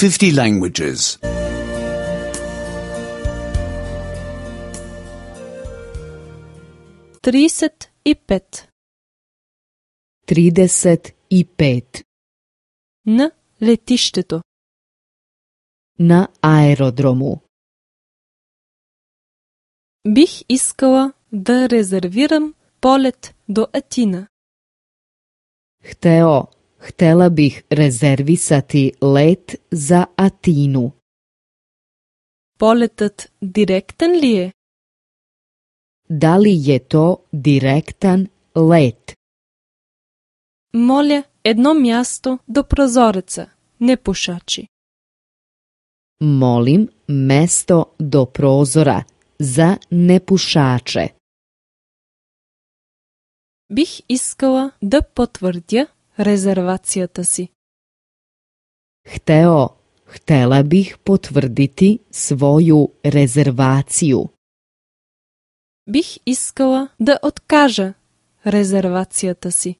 50 languages. 35. 35. На летището. На аеродрому. Бих искала да резервирам полет до Атина. Htela bih rezervisati let za Atinu. Полетът директен ли е? Da li je to direktan let? Моля, едно място до прозореца, не пушачи. Molim mesto do prozora za nepušače. Бих искала да потвърдя резервацията си. Htela bih potvrditi svoju rezervaciju. Бих искала да откажа резервацията си.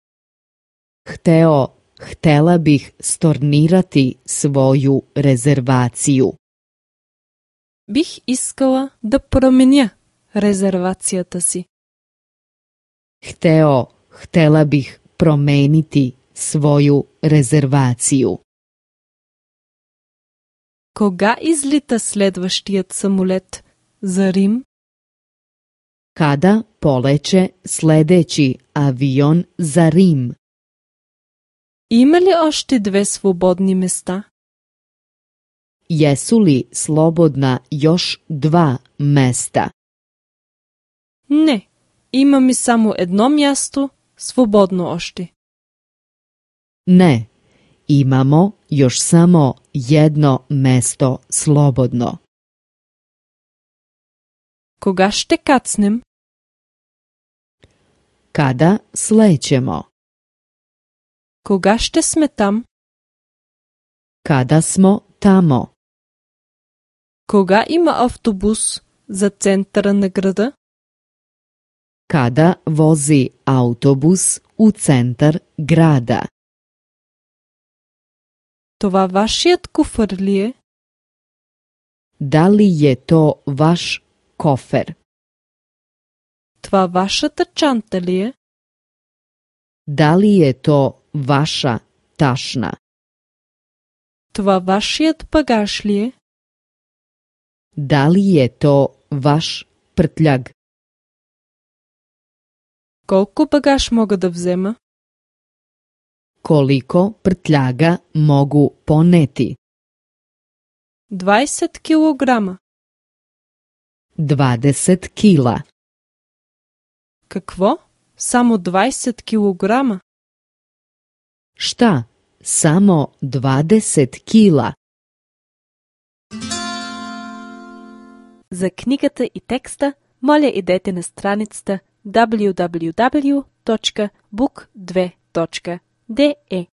Htela bih stornirati svoju rezervaciju. Бих искала да променя резервацията си. Htela bih promeniti svoju rezervaciju. Кога излита следващият самолет за Рим? Kada poleće sledeći avion za Rim? Има ли още 2 свободни места? Jesu li slobodna još 2 mesta? Не, имаме само едно място свободно още. Ne, imamo još samo jedno mesto slobodno. Кога ще кацнем? Kada slećemo? Кога ще сме там? Kada smo tamo? Кога има автобус за центъра на града? Kada vozi autobus u centar grada? Това вашият куфър ли е? Da li je to vaš kofer? Това вашата чанта ли е? Da li je to vaša tašna? Това вашият багаж ли е? Da li je to vaš prtljag? Колко багаж мога да взема? Koliko prtljaga mogu poneti? 20 килограма. 20 kila. Какво? Само 20 килограма? Šta? Samo 20 kila. За книгата и текста, моля идете на страницата www.book2.de